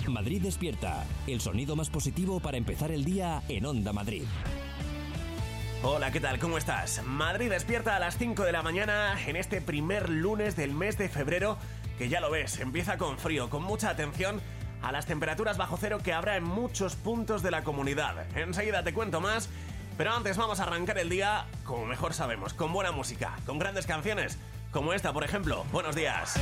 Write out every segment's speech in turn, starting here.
Madrid Despierta, el sonido más positivo para empezar el día en Onda Madrid. Hola, ¿qué tal? ¿Cómo estás? Madrid Despierta a las 5 de la mañana en este primer lunes del mes de febrero, que ya lo ves, empieza con frío, con mucha atención a las temperaturas bajo cero que habrá en muchos puntos de la comunidad. Enseguida te cuento más, pero antes vamos a arrancar el día como mejor sabemos, con buena música, con grandes canciones, como esta, por ejemplo. Buenos días.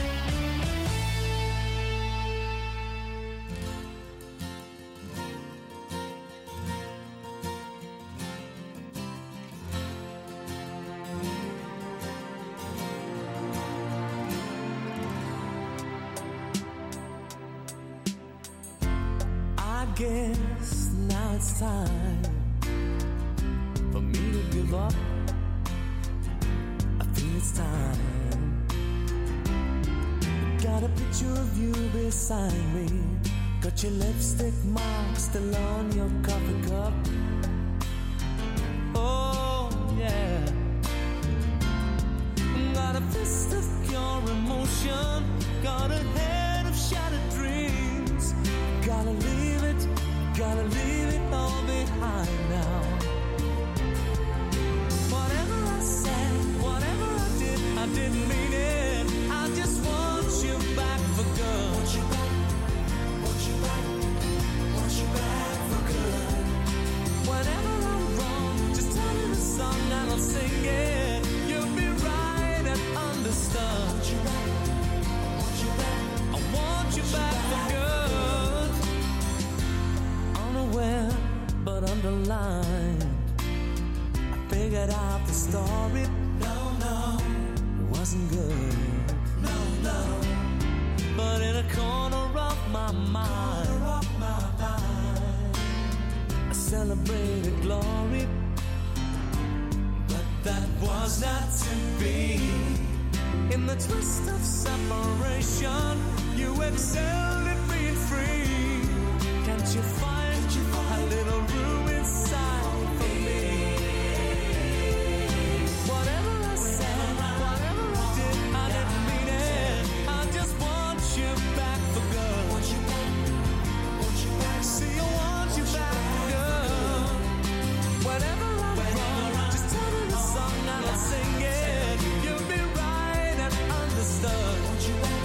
Guess now it's time for me to give up. I feel it's time. Got a picture of you beside me. Got your lipstick mark still on your coffee cup. Oh yeah. Got a fist of pure emotion. Got a head of shattered dreams. Gotta leave it all behind now. Whatever I said, whatever I didn't mean it. I just want you back for good. Want you back for good. Whenever I'm wrong, just tell me the song and I'll sing it. You'll be right and understood. Want you back, I want you back for good. Unaware but underlined, I figured out the story. No, it wasn't good. No, but in a corner of my mind, I celebrated glory, but that was not to be. In the twist of separation, you excelled at being free. Can't you find a little room inside for me? Whatever I said, whatever I didn't mean it. I just want you back for good. Want you back. See, I want you back for good. Whenever I'm wrong, just tell me the song and I'll sing it. You'll be right and understood. Want you back.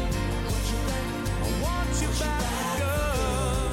I want you back for good.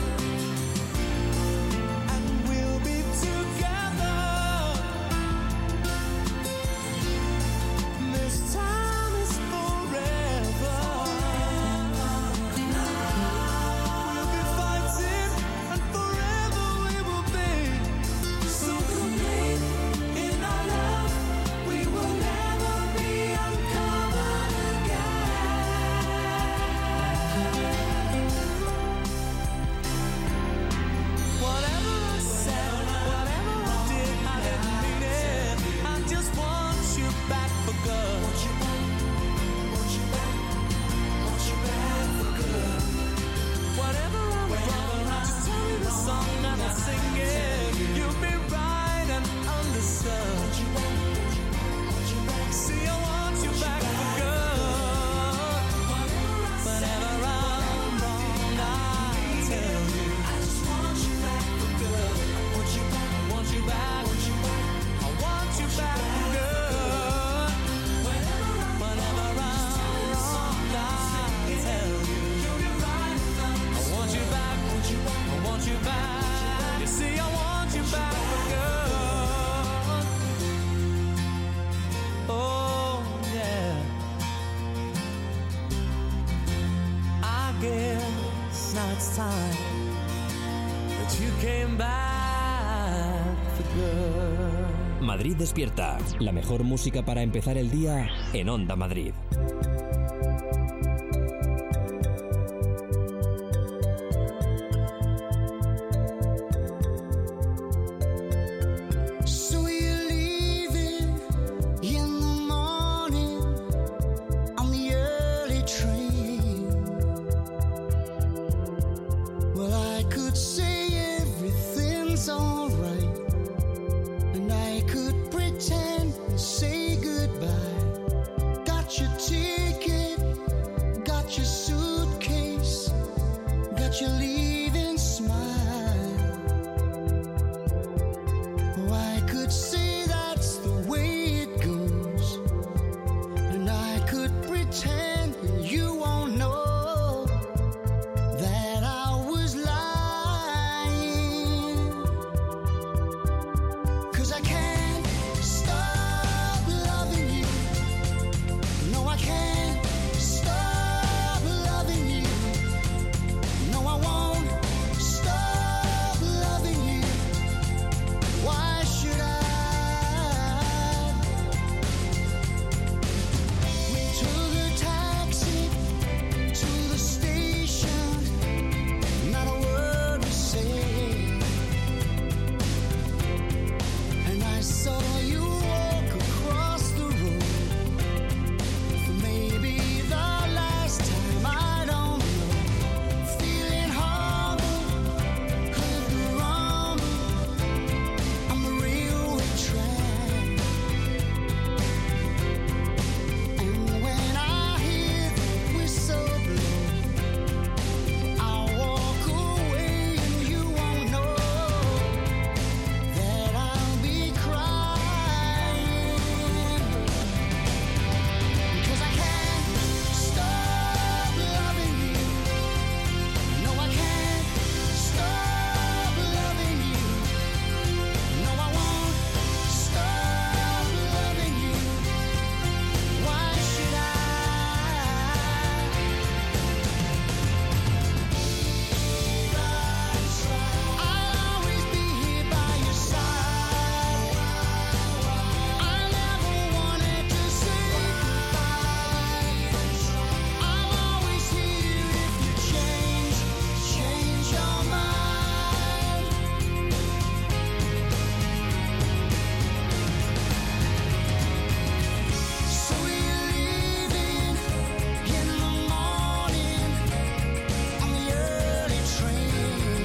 Madrid Despierta, la mejor música para empezar el día en Onda Madrid. Say goodbye. Got your ticket, got your suitcase, got you leaving smile. Oh, I could say that's the way it goes, and I could pretend you won't know that I was lying. 'Cause I can't stop loving you. No, I can't stop loving you. No, I won't stop loving you. Why should I? We took a taxi to the station, not a word was said, and I saw you walk across the road for maybe the last time. I don't know, feeling horrible, heard the rumble on the railway track, and when I hear the whistle blow, I'll walk away and you won't know that I'll be crying. 'Cause I can't stop loving you. No, I can't stop loving you. No, I won't stop loving you. Why should I? I'll always be here by your side. I never wanted to say goodbye. I'll always hear you if you change your mind. So you're leaving in the morning on the early train.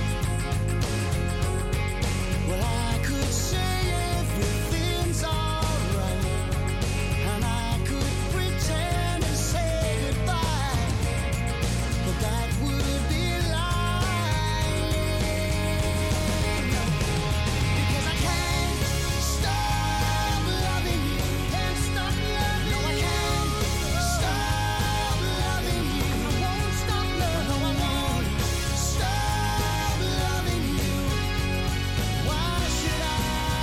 Well, I could say everything's alright, and I could pretend and say goodbye, but that would be lying. Because I can't stop loving you. Can't stop loving you. No, I can't stop loving you. I won't stop loving you. No, I won't stop loving you. Why should I?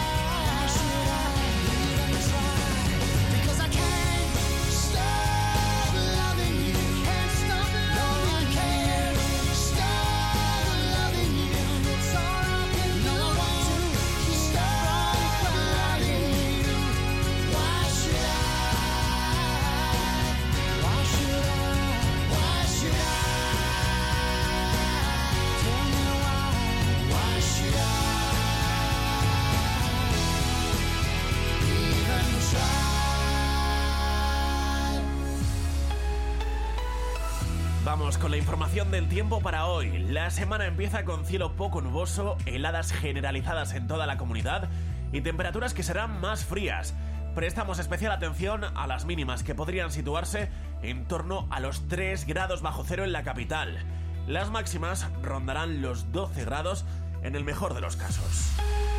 Even try? Because I can't stop loving you. Can't stop loving you. No, I can't stop loving you. It's all I can do. No, I won't stop loving you. Why should I? Why should I? Why should I? Tell me why. Why should I even try? Vamos con la información del tiempo para hoy. La semana empieza con cielo poco nuboso, heladas generalizadas en toda la comunidad y temperaturas que serán más frías. Prestamos especial atención a las mínimas, que podrían situarse en torno a los 3 grados bajo cero en la capital. Las máximas rondarán los 12 grados en el mejor de los casos.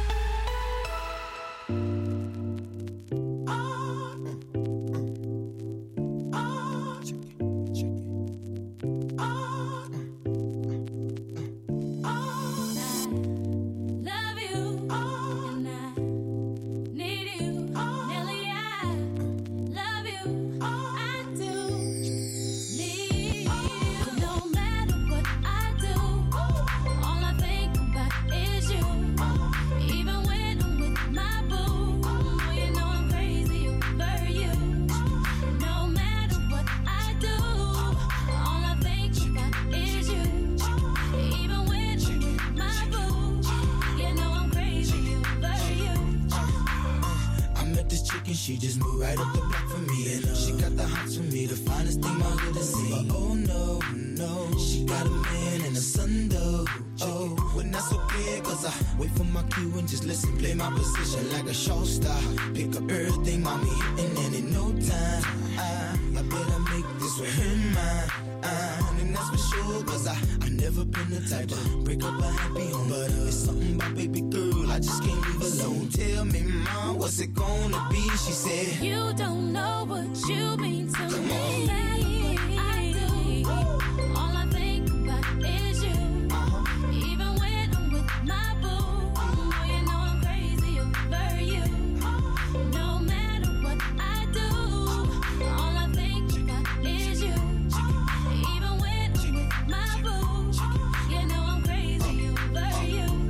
Love you, and I need you. Nelly, I love you. I do need you. No matter what I do, all I think about is you. Even when I'm with my boo, you know I'm crazy over you. No matter what I do, all I think about is you. Even when I'm with my boo, you know I'm crazy over you. I met this chick and she just moved right up the block for me. And she got the hots for me, the finest thing my hood has seen. But oh no, no, she got a man and a son though. Oh, when that's okay, cause I wait for my cue and just listen, play my position like a show star. Pick up everything, mommy, and then in no time, I better make this with her mine. And that's for sure, cause I never been the type to break up a happy home. But it's something about baby girl, I just can't leave alone. Tell me, mom, what's it gonna be? She said, You don't know what you mean to Come me. on. I do. All I think about is you. Even when I'm with my boo, oh, you know I'm crazy over you. No matter what I do, all I think about is you. Even when I'm with my boo, you know I'm crazy over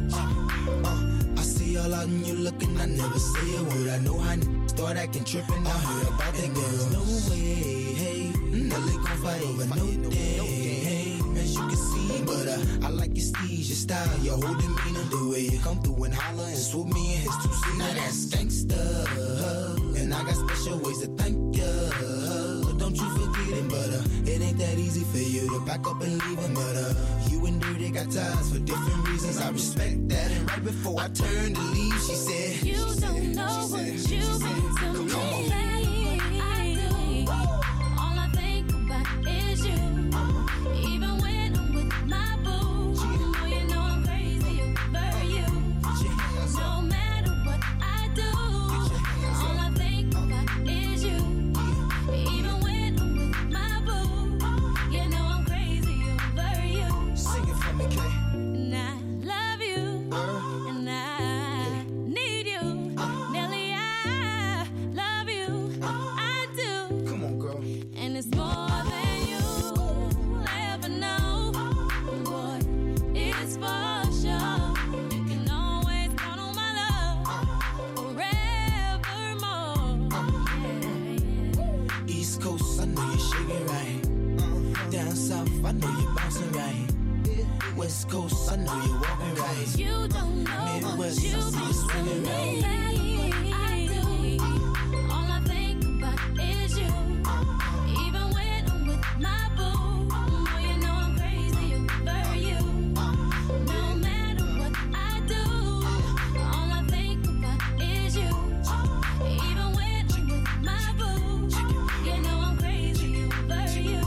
you. I see all out and you looking, I never say a word. I know how start acting trippin', I heard about that girl. No way, hey, Nelly gon' fight over no day, hey, as you can see. But I like your steez, your style, your whole demeanor, the way you come through and holler and swoop me in his two-seater. Now that's gangsta, and I got special ways to thank ya. But don't you forget it, but it ain't that easy for you to back up and leave him. But you and Dirty got ties for different reasons, I respect that. And right before I turned to leave, she said, You don't know what you mean to me. I do. All I think about is you. Even when I'm with my boo, oh, you know I'm crazy over you. No matter what I do, all I think about is you. Even when I'm with my boo, you know I'm crazy over you. Sing it for me, Kay. And I love you, and I need you. Nelly, I love you, I do. Come on, girl. And it's more than you'll ever know. Boy, it's for sure. You can always count on my love forevermore. Yeah. East Coast, I know you're shaking right. Down South, I know you're bouncing right. West Coast, I know you're walking right. You don't know what Midwest, you I see you mean to swinging me. right. I do. All I think about is you. Even when I'm with my boo, oh, you know I'm crazy over you. No matter what I do, all I think about is you. Even when I'm with my boo, you know I'm crazy over you.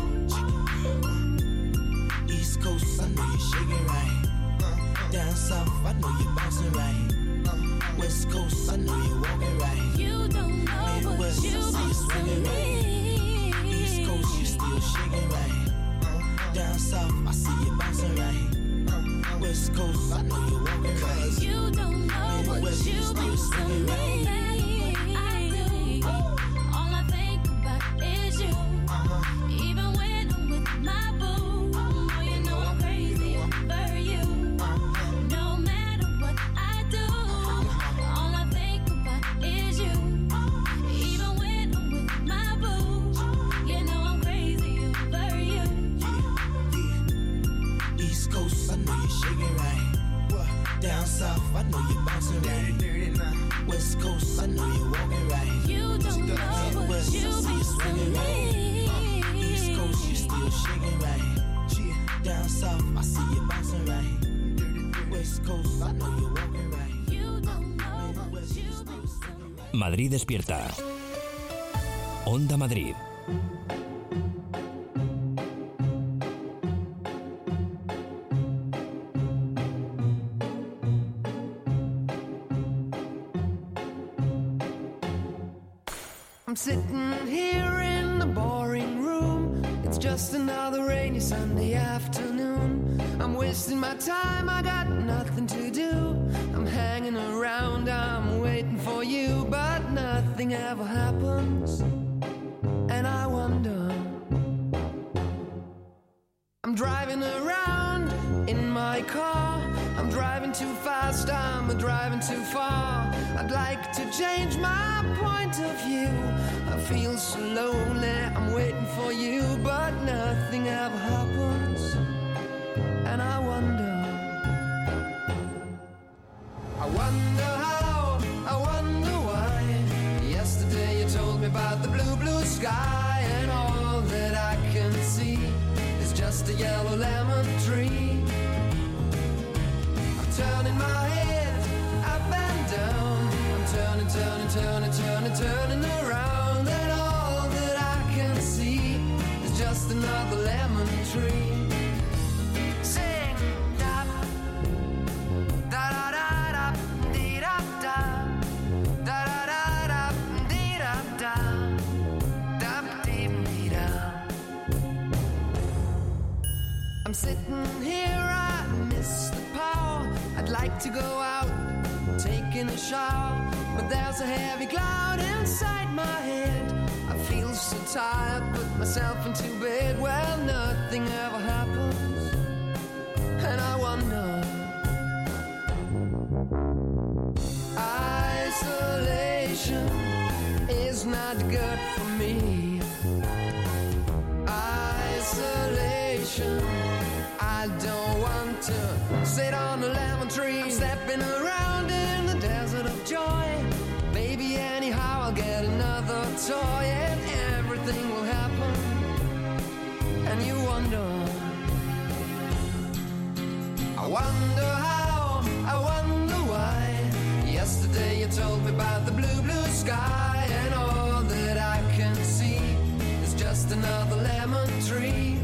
East Coast, I know you're shaking right. Down South, I know you're bouncing right. West Coast, I know you're walking right. You don't know what Midwest, you I see you mean to swinging right. East me. Coast, you still shaking right. Down South, I see you bouncing right. West Coast, I know you're walking right. You don't know what Midwest, you you still mean to swinging right. me. I do. All I think about is you. Even when I'm with my boo, oh, you know I'm crazy over you. No matter what I do, all I think about is you. Even when I'm with my boo, you know I'm crazy over you. East Coast, I know you're shaking right. Down South, I know you're bouncing right. West Coast, I know you're walking right. You don't know what Midwest, I you see you mean swinging to right. me. East Coast, you still shaking right. Down South, I see you bouncing right. West Coast, I know you're walking right. You don't know what Midwest, you you still mean to swinging right. Madrid despierta. Onda Madrid. I'm sitting here in the boring room. It's just another rainy Sunday afternoon. I'm wasting my time, I got nothing to do. I'm hanging around, I'm waiting for you, but nothing ever happens. And I wonder, I'm driving around in my car. I'm driving too fast, I'm driving too far. I'd like to change my point of view. I feel so lonely, I'm waiting for you, but nothing ever happens. And I wonder how, I wonder why. Yesterday you told me about the blue, blue sky, and all that I can see is just a yellow lemon tree. I'm turning my head up and down. I'm turning, turning, turning, turning, turning around, and all that I can see is just another lemon tree. Say, sitting here, I miss the power. I'd like to go out, taking a shower, but there's a heavy cloud inside my head. I feel so tired, put myself into bed. Well, nothing ever happens, and I wonder. Isolation is not good for me. Isolation, I don't want to sit on a lemon tree. I'm stepping around in the desert of joy. Maybe anyhow I'll get another toy, and everything will happen, and you wonder. I wonder how, I wonder why. Yesterday you told me about the blue, blue sky, and all that I can see is just another lemon tree.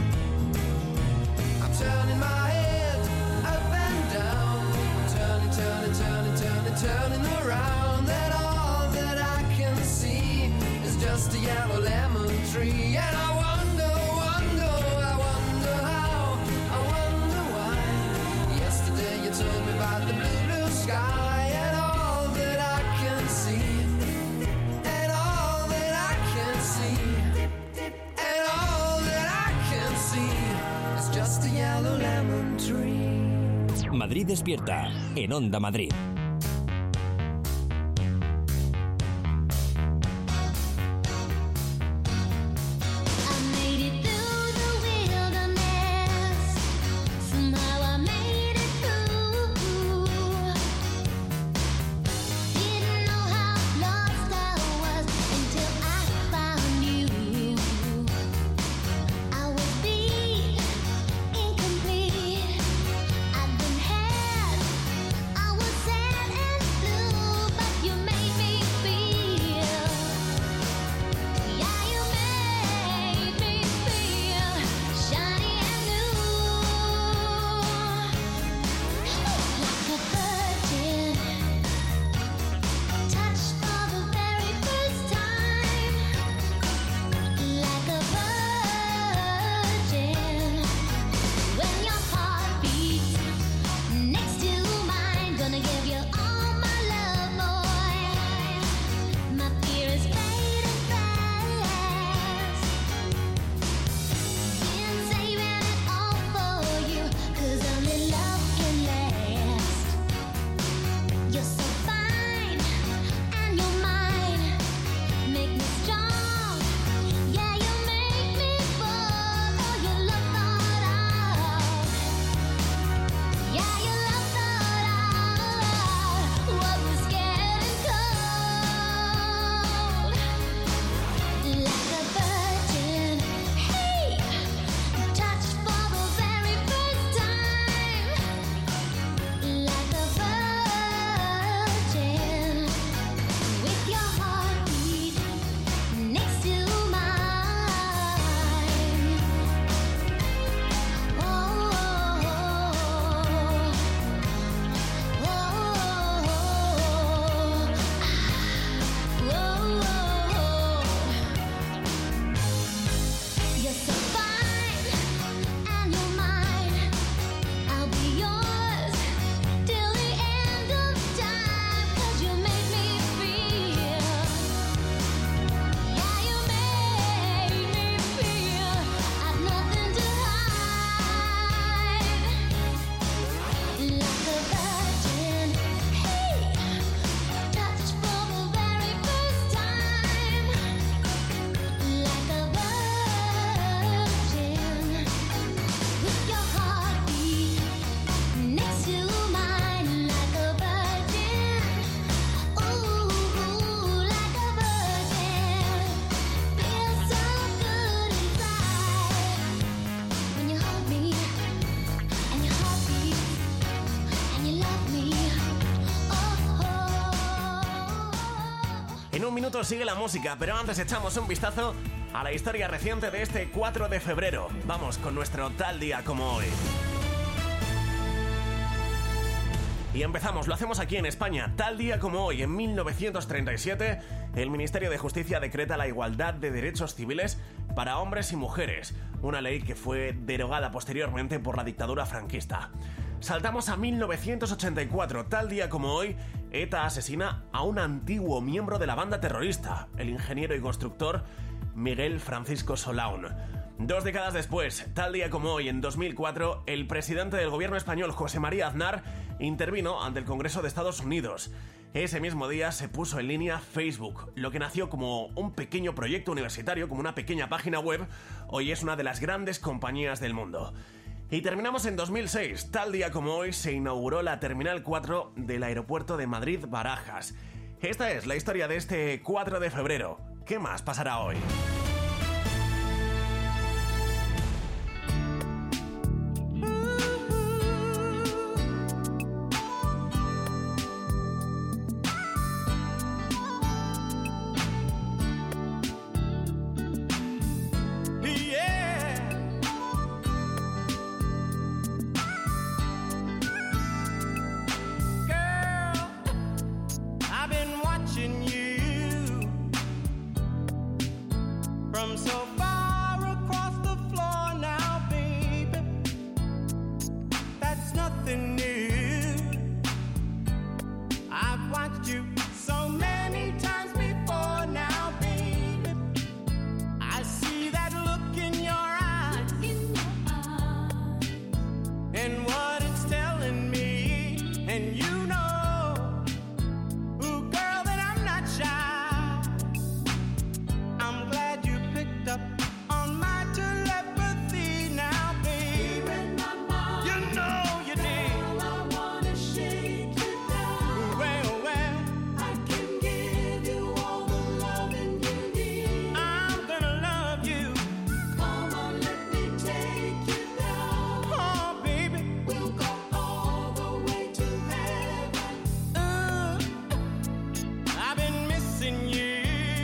I'm turning my head up and down, I'm turning, turning, turning, turning, turning around, and all that I can see is just a yellow lemon tree. And I wonder, wonder, I wonder how, I wonder why. Yesterday you told me about the blue, blue sky, and all that I can see, and all that I can see, and all that I can see is just a yellow lemon tree. Madrid Despierta, en Onda Madrid. I made it through the wilderness. Somehow I made it through. Didn't know how lost I was until I found you. I was beat, incomplete. I'd been had. I was sad and blue, but you made me feel. Yeah, you made me feel shiny and new, like a virgin, touched for the very first time, like a virgin. When your heart beats next to mine, gonna give you all my love, boy. My fear is fading fast. Been saving it all for you, 'cause only love can last. You're so fine, and you're mine. Make me strong, yeah, you make me fall. Oh, your love thought out, yeah, your love thought out what was getting cold. Like a virgin, hey, touched for the very first time. Like a virgin, with your heartbeat next to mine. Oh, oh, you're so fine, and you're mine. I'll be yours till the end of time, 'cause you make me feel. Yeah, you make me feel I've nothing to hide. Like a virgin, hey, touched for the very first time. Like a virgin, with your heartbeat next to mine. Like a virgin, ooh, like a virgin. Feels so good inside when you hold me, and your heartbeat, and you love me. En un minuto sigue la música, pero antes echamos un vistazo a la historia reciente de este 4 de febrero. Vamos con nuestro tal día como hoy. Y empezamos, lo hacemos aquí en España. Tal día como hoy, en 1937, el Ministerio de Justicia decreta la igualdad de derechos civiles para hombres y mujeres, una ley que fue derogada posteriormente por la dictadura franquista. Saltamos a 1984, tal día como hoy, ETA asesina a un antiguo miembro de la banda terrorista, el ingeniero y constructor Miguel Francisco Solaun. 2 décadas después, tal día como hoy, en 2004, el presidente del gobierno español, José María Aznar, intervino ante el Congreso de Estados Unidos. Ese mismo día se puso en línea Facebook, lo que nació como un pequeño proyecto universitario, como una pequeña página web, hoy es una de las grandes compañías del mundo. Y terminamos en 2006, tal día como hoy se inauguró la Terminal 4 del aeropuerto de Madrid-Barajas. Esta es la historia de este 4 de febrero. ¿Qué más pasará hoy? From so far across the floor now, baby, that's nothing new. I've watched you so many times before now, baby. I see that look in your eyes, and what it's telling me, and you know, ooh, girl, that I'm not shy. I'm glad you picked up on my telepathy now, baby. You know you did. I wanna shake you down. Well, I can give you all the loving you need. I'm gonna love you. Come on, let me take you down. Oh, baby. We'll go all the way to heaven. I've been missing you.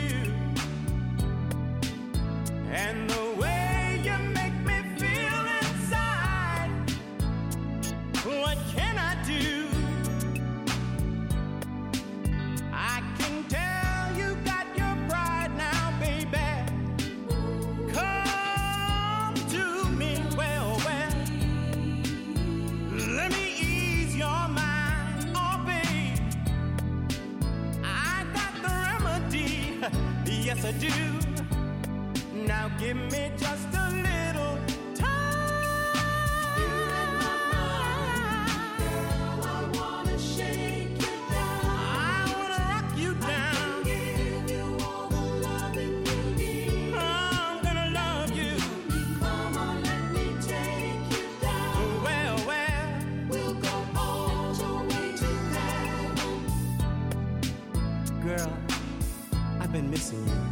And the way you make me feel inside. What can I do? I can tell you got your pride now, baby. Come to me, well, let me ease your mind, oh, babe. I got the remedy, yes I do. Now give me just a little time. Girl, I wanna shake you down. I wanna rock you down. Give you all the loving you need. I'm gonna love you. Come on, let me take you down. Well, We'll go all the way to heaven. girl, I've been missing you.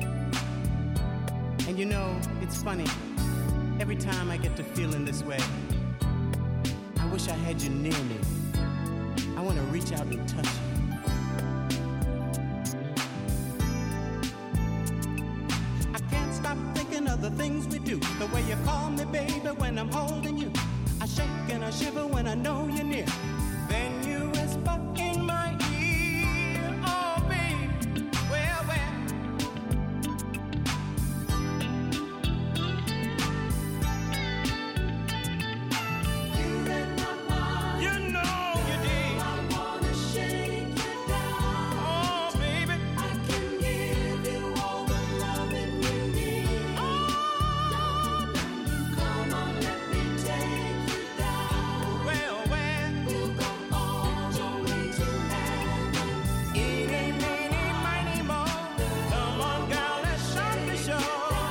And you know, it's funny. Every time I get to feeling this way, I wish I had you near me. I want to reach out and touch you. I can't stop thinking of the things we do. The way you call me, baby, when I'm holding you. I shake and I shiver when I know you're near. Then you whisper in my ear, oh, baby, well. You read my mind. You know you did. I wanna shake you down. Oh, baby. I can give you all the loving you need. Come on, let me take you down. Well, We'll go all the way to heaven. eeny, meeny, miny, moe. Come on, girl, let's shut the show.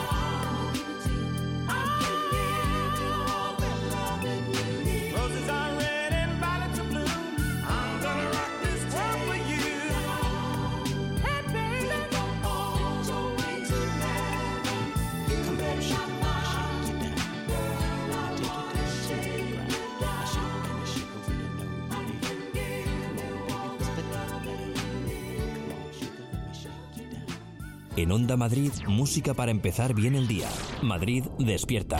I can give you all the loving you need. Roses are red and violets are blue. I'm gonna rock this world for you. Hey, baby. Go all the way to heaven. Come back, shake it, Shake it down. I wanna shake you down. En Onda Madrid, música para empezar bien el día. Madrid despierta.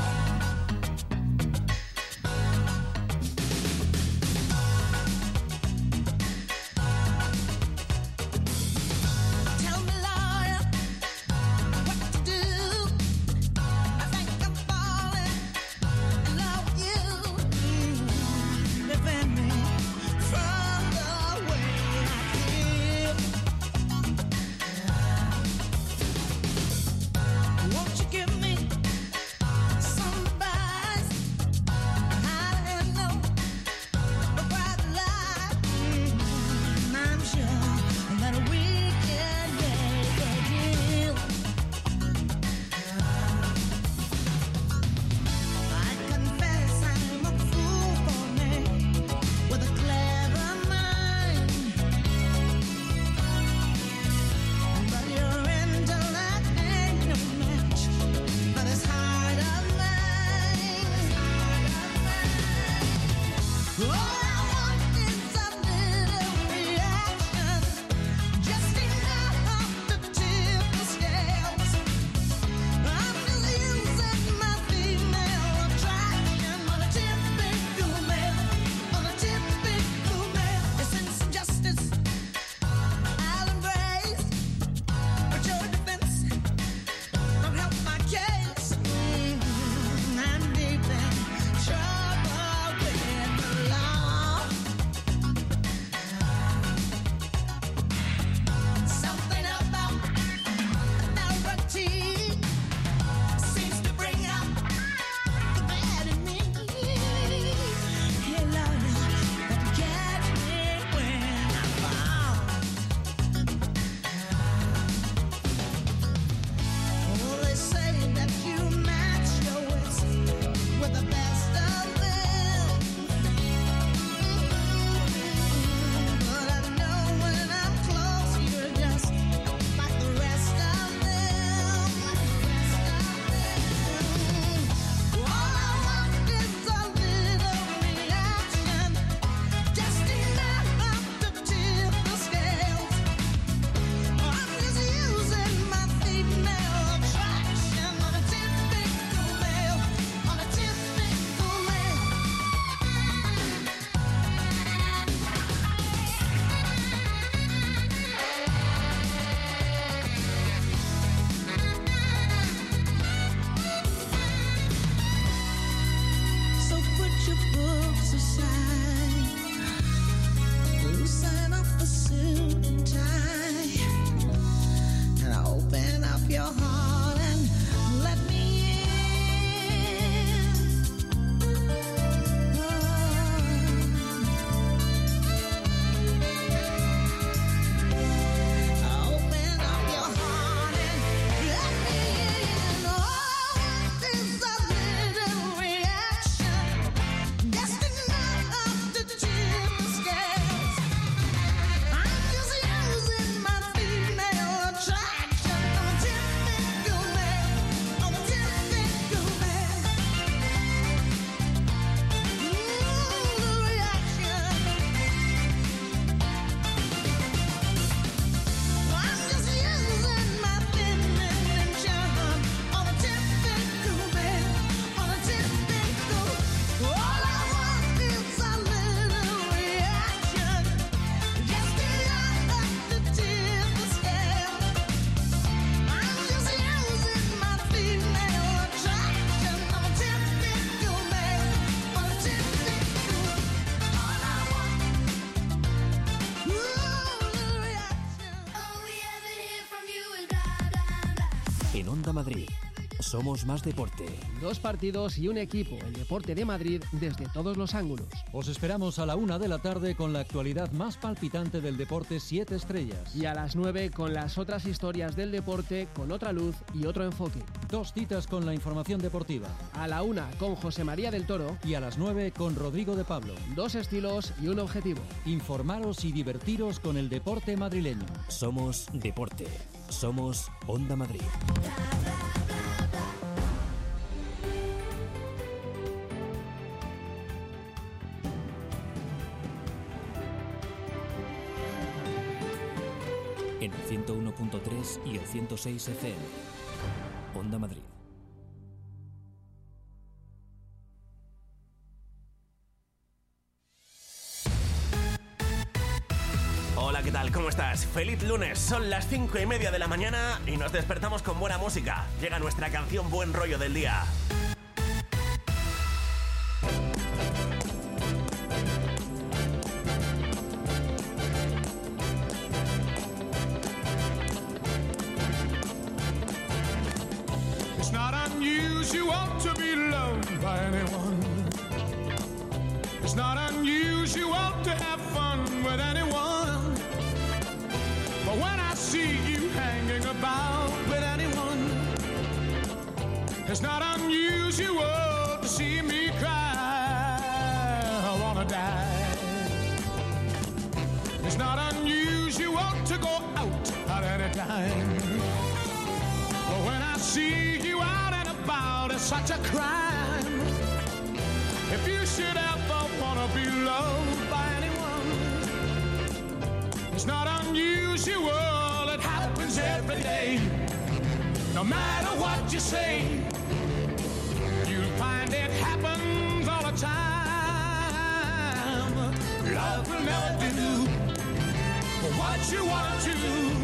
En Onda Madrid, somos más deporte. 2 partidos y un equipo, el Deporte de Madrid, desde todos los ángulos. Os esperamos a la 1 de la tarde con la actualidad más palpitante del deporte 7 estrellas. Y a las 9 con las otras historias del deporte con otra luz y otro enfoque. 2 citas con la información deportiva. A la 1 con José María del Toro. Y a las 9 con Rodrigo de Pablo. 2 estilos y un objetivo. Informaros y divertiros con el deporte madrileño. Somos deporte. Somos Onda Madrid. En el 101.3 y el 106 FM. Onda Madrid. Hola, ¿qué tal? ¿Cómo estás? Feliz lunes, son las 5:30 de la mañana y nos despertamos con buena música. Llega nuestra canción Buen Rollo del día. It's not unusual to be loved by anyone. It's not unusual to have fun with anyone. But when I see you hanging about with anyone, it's not unusual to see me cry. I wanna die. It's not unusual to go out at any time. But when I see you out and about, it's such a crime. If you should ever wanna be loved unusual. It happens every day. No matter what you say, you'll find it happens all the time. Love will never do what you want to.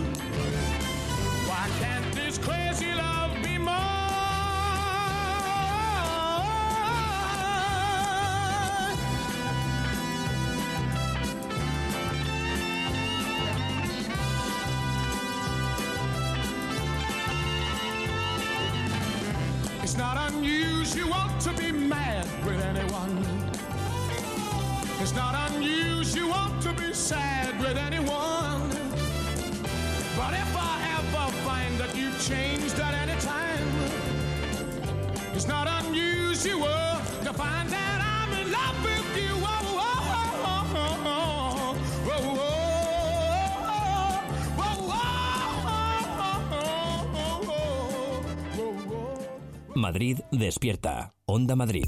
Why can't this crazy love be more? It's not unusual to be mad with anyone. It's not unusual to be sad with anyone. But if I ever find that you've changed at any time, it's not unusual to find that I'm in love with you. Whoa, whoa, whoa, whoa, whoa, whoa, whoa. Madrid despierta. Onda Madrid.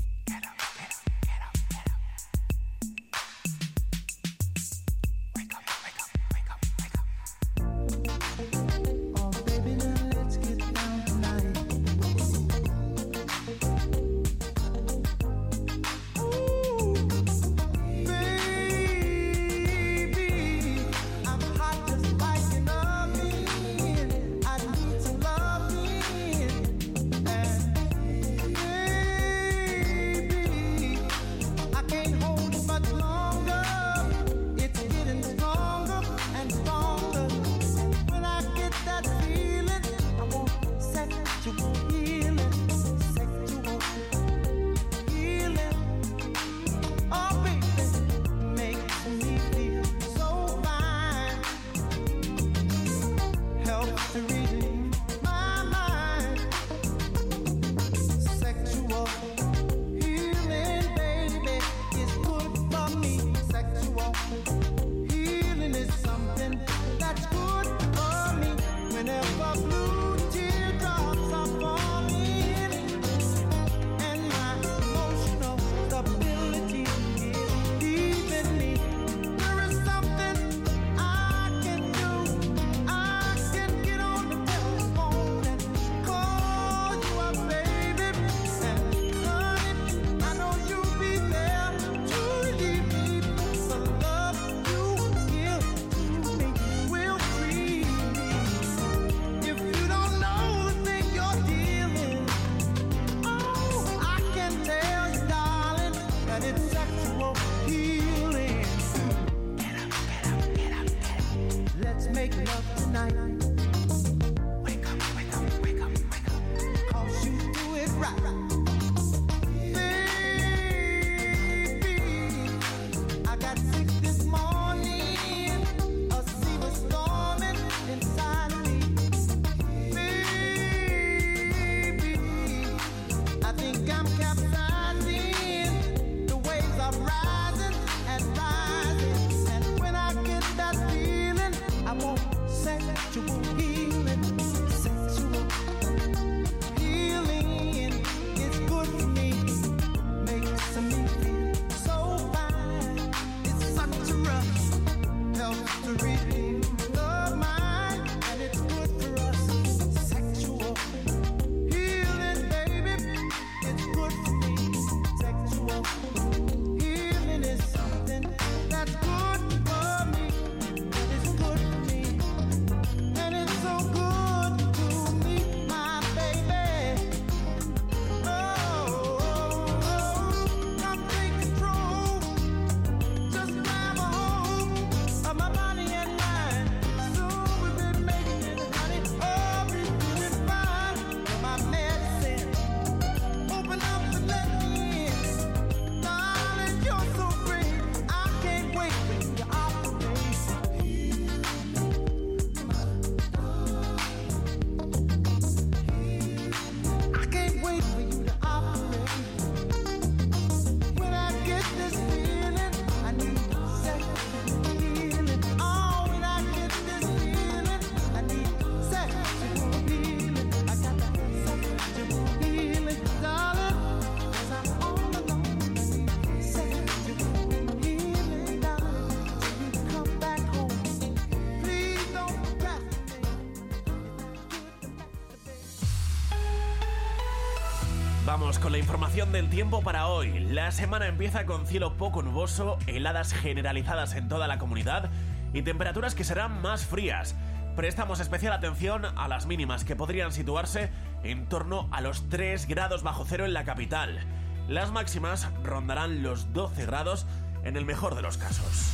Vamos con la información del tiempo para hoy. La semana empieza con cielo poco nuboso, heladas generalizadas en toda la comunidad y temperaturas que serán más frías. Prestamos especial atención a las mínimas, que podrían situarse en torno a los 3 grados bajo cero en la capital. Las máximas rondarán los 12 grados en el mejor de los casos.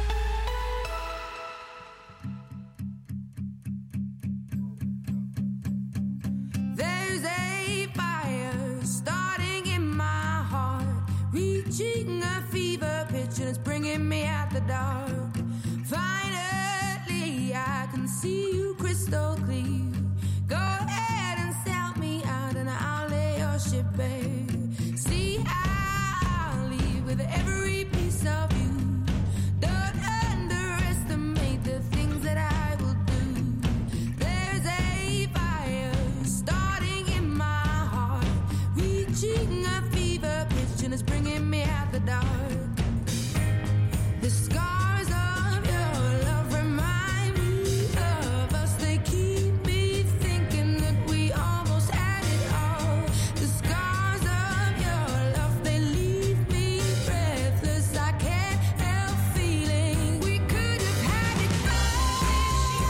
There's a fire starting in my heart, reaching a fever pitch and it's bringing me out the dark. Finally, I can see you crystal clear. Go ahead and sell me out and I'll lay your ship bare. See, I'll leave with every piece of you. Don't underestimate the things that I will do. There's a fire starting in my heart, reaching a fever pitch and it's bringing me out the dark. The scars of your love remind me of us. They keep me thinking that we almost had it all. The scars of your love, they leave me breathless. I can't help feeling we could have had it all.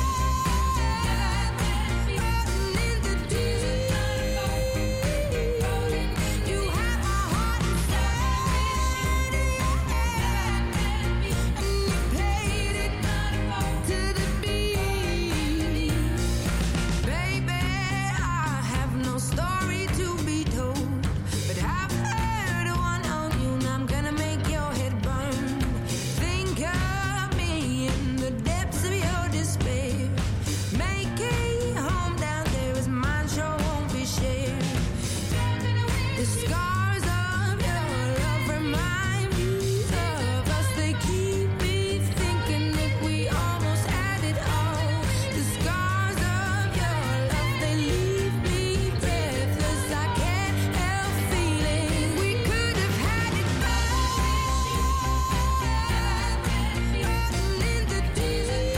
Rotten in the deep. You have my heart inside, and you played it to the beat. Baby, I have no story to be told, but I've heard one on you and I'm gonna make your head burn. Think of me in the depths of your despair. Make a home down there as mine sure won't be shared. The scars of your love remind me of us. They keep me thinking that we almost had it all. The scars of your love, they leave me breathless. I can't help feeling we could have had it all. Rotten in the deep.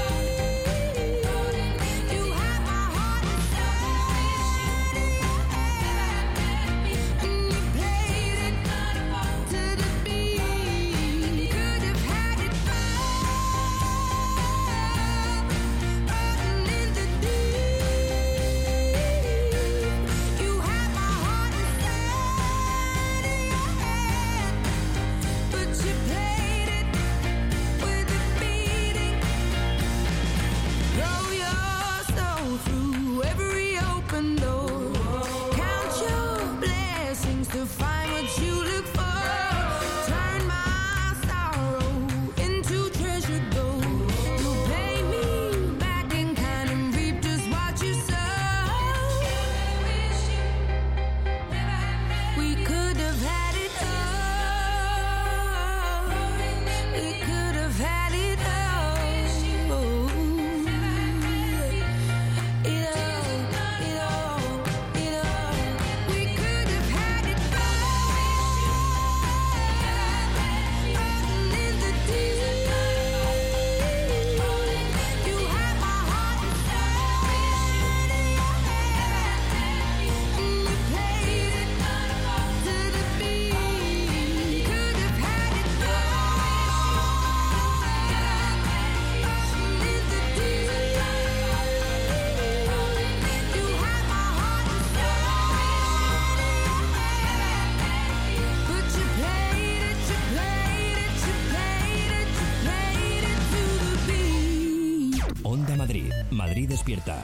You have my heart inside, and you played it to the beat. Could have had it all. Rotten in the deep. You have my heart inside, but you played it with a beating. Throw your soul through every open door. Count your blessings to find what you look for. Turn my sorrow into treasure gold. You pay me back in kind and reap just what you sow. We could have had it all. We could have had it all. It all. We could have had it all. Rotten in the deep. You have my heart inside, and you played it to the beat. Could have had it all. Rotten in the deep. You have my heart inside, but you played it to the beat. Onda Madrid. Madrid despierta.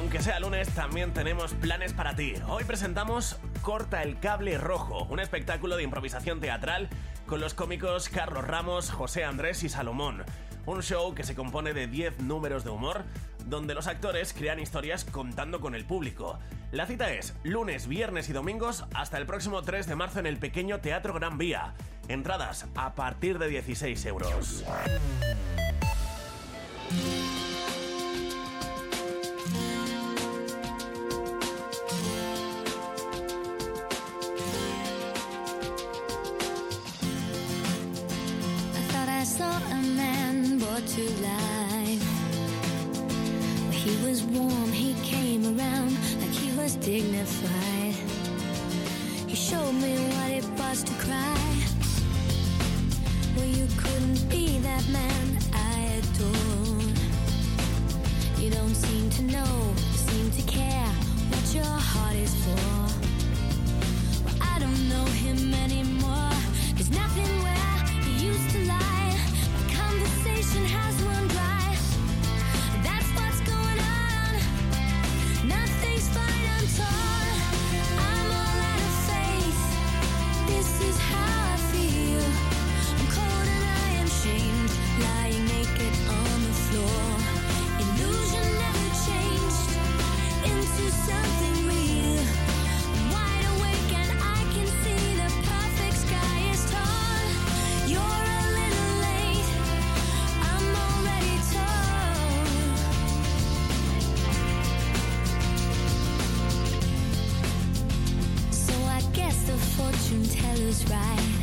Aunque sea lunes, también tenemos planes para ti. Hoy presentamos Corta el Cable Rojo, un espectáculo de improvisación teatral con los cómicos Carlos Ramos, José Andrés y Salomón. Un show que se compone de 10 números de humor, donde los actores crean historias contando con el público. La cita es lunes, viernes y domingos hasta el próximo 3 de marzo en el pequeño Teatro Gran Vía. Entradas a partir de 16 euros. I saw a man brought to life. He was warm, he came around like he was dignified. He showed me what it was to cry. Well, you couldn't be that man I adored. You don't seem to know, seem to care what your heart is for. Well, I don't know him anymore. There's nothing where he used to lie. Conversation has run dry. That's what's going on. Nothing's fine, I'm torn. I'm all out of faith. This is how I feel. I'm cold and I am shamed, lying naked on the floor. Illusion never changed into something real. I'm wide awake and I can see the perfect sky is torn. You're a little late. I'm already torn. So I guess the fortune teller's right.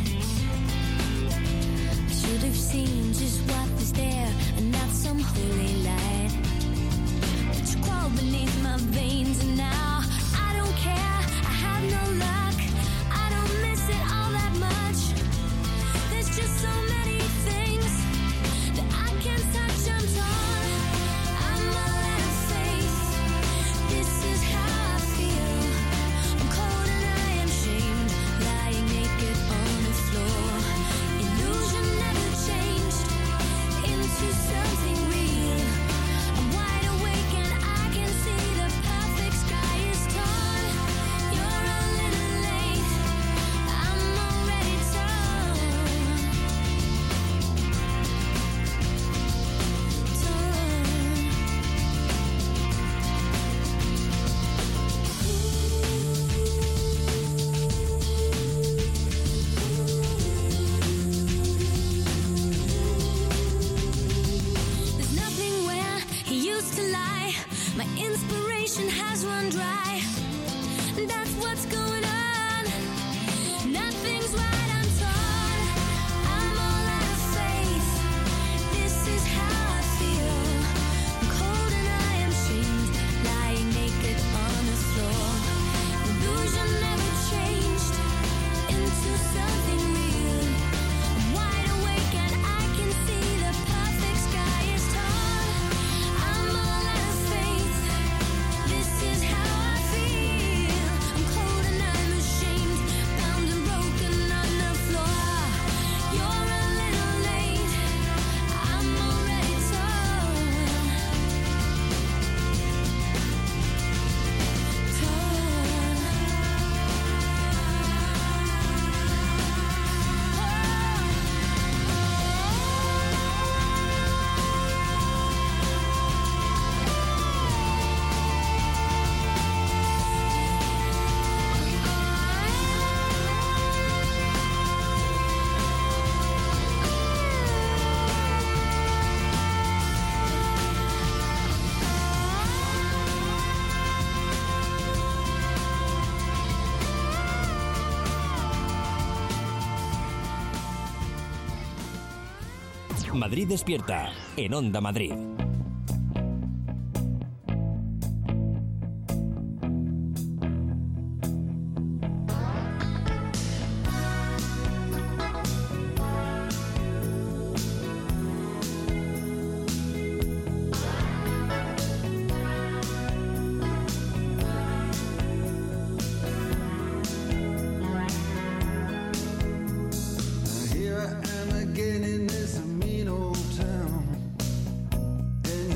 I should have seen just what was there and not some holy light. But you crawl beneath my veins and now I don't care. I have no luck. I don't miss it all that much. There's just so many things that I can't touch. I'm torn. I'm all out of faith. This is how I feel. I'm cold and I am shamed, lying naked on the floor. Illusion never changed into something real. I'm wide awake and I can see the perfect sky is torn. You're a little late. I'm already torn. There's nothing where he used to lie. My inspiration has run dry. That's what's going on. Nothing's right, I'm torn. I'm all out of faith. This is how I feel. I'm cold and I am shamed, lying naked on the floor. Illusion never changed into something real. I'm wide awake and I can see the perfect sky is torn. I'm all out of faith. This is how I feel. I'm cold and I'm ashamed, bound and broken on the floor. You're a little late. I'm already torn. Madrid despierta en Onda Madrid. Here I am again in this mean old town.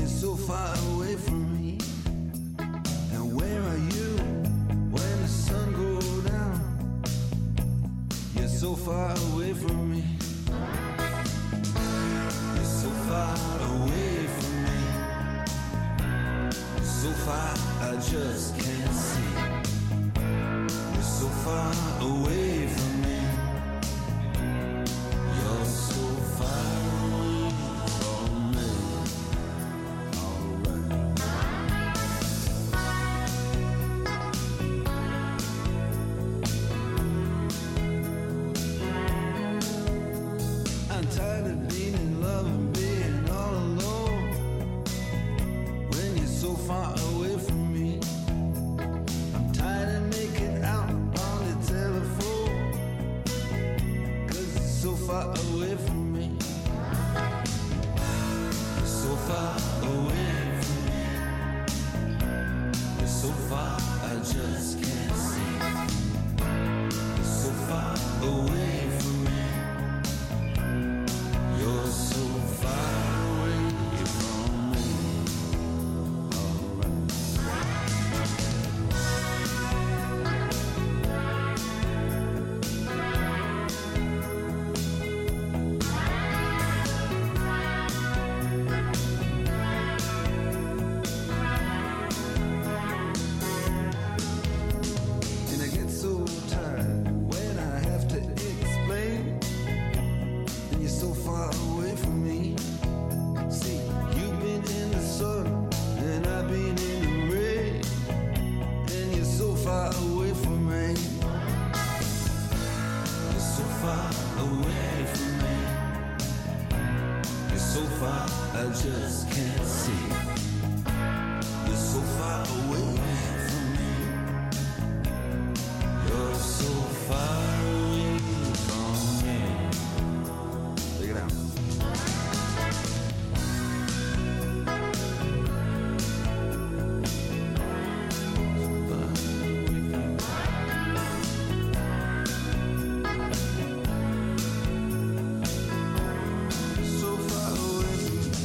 just can't see. You're so far away from me. You're so far away from me. I'm tired of being in love and being all alone when you're so far away from me. I'm tired of making out on the telephone 'cause you're so far away from me. You're so far away from me. You're so far, I just can't see. You're so far away from me. You're so far away from me. Alright. And I get so tired when I have to explain. And you're so far away from me. See, you've been in the sun and I've been in the rain. And you're so far away from me. You're so far away from me. You're so far, I just can't see. You're so far away from me. You're so far away from me. Take it out. So far away from me.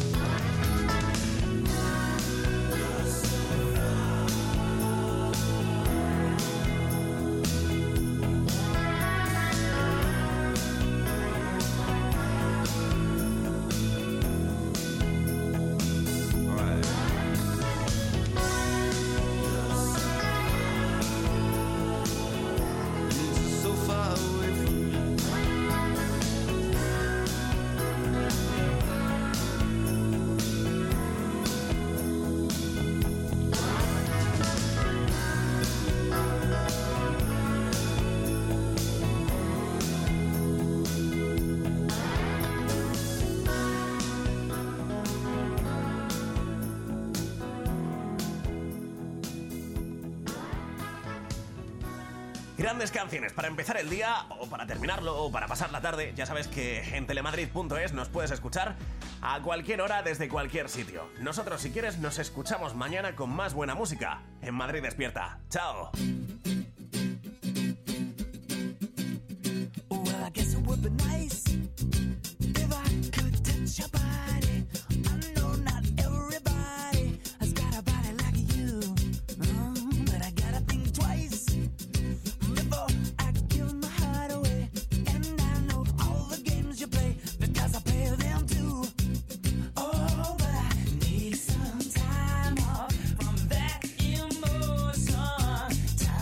You're just so far away from me. Grandes canciones para empezar el día o para terminarlo o para pasar la tarde. Ya sabes que en telemadrid.es nos puedes escuchar a cualquier hora desde cualquier sitio. Nosotros, si quieres, nos escuchamos mañana con más buena música en Madrid Despierta. ¡Chao! Well, I guess it would be nice if I could touch your body. I know not everybody has got a body like you, but I gotta think twice before I give my heart away. And I know all the games you play because I play them too. Oh, but I need some time off from that emotion.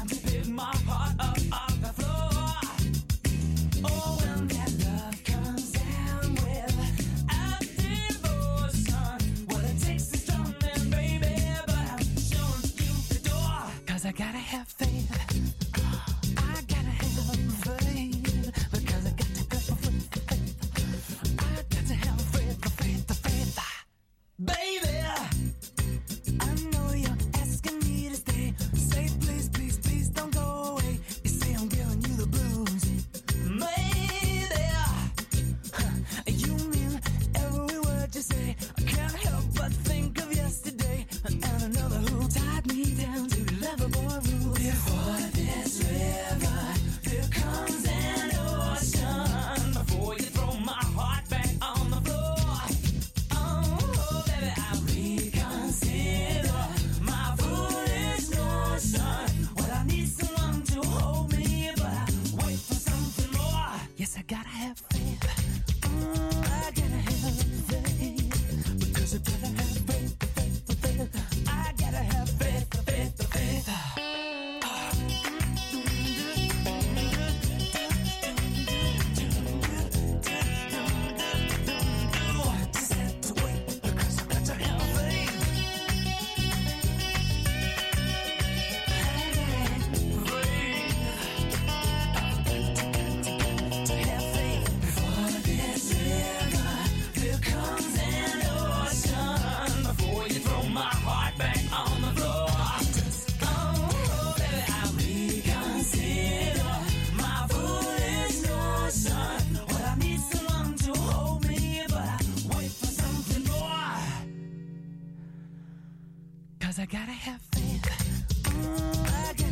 'cause I gotta have faith. I gotta